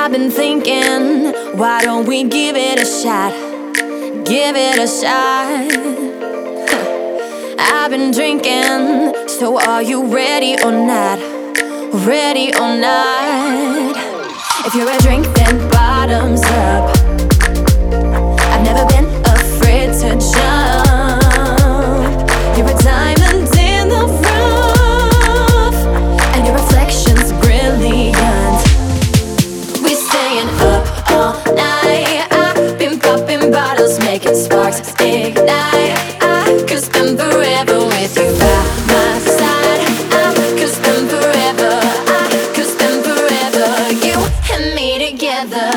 I've been thinking, why don't we give it a shot? Give it a shot. I've been drinking, so are you ready or not? Ready or not? If you're a drink, then bottoms up. I've never been afraid to jump. You're a diamond in the rough, and your reflection's brilliant. We're staying up all night. I've been popping bottles, making sparks ignite. I could spend forever with you by my side. I could spend forever. I could spend forever. You and me together.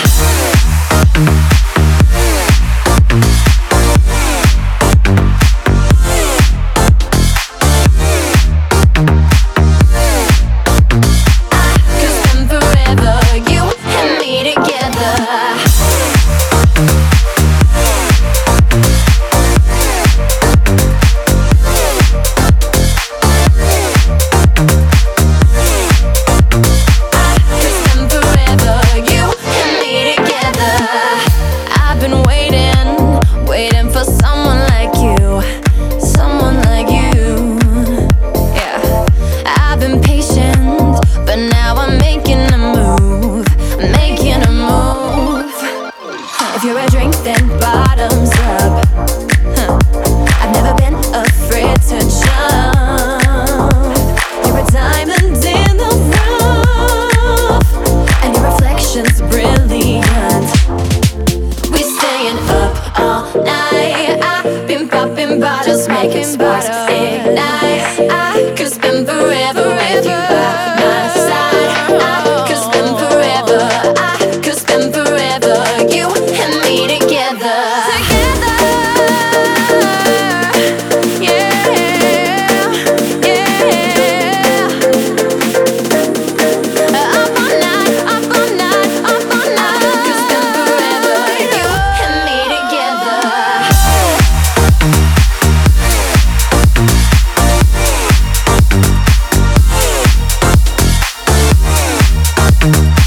If you're a drink, then bottoms up. I've never been afraid to jump. You're a diamond in the rough, and your reflection's brilliant. We're staying up all night. I've been popping bottles, making sparks ignite. I could spend forever with you by my side. I could spend forever. I could spend forever. You and me together. Together, yeah, yeah. Up all night, up all night, up all night. I could spend forever. You and me together.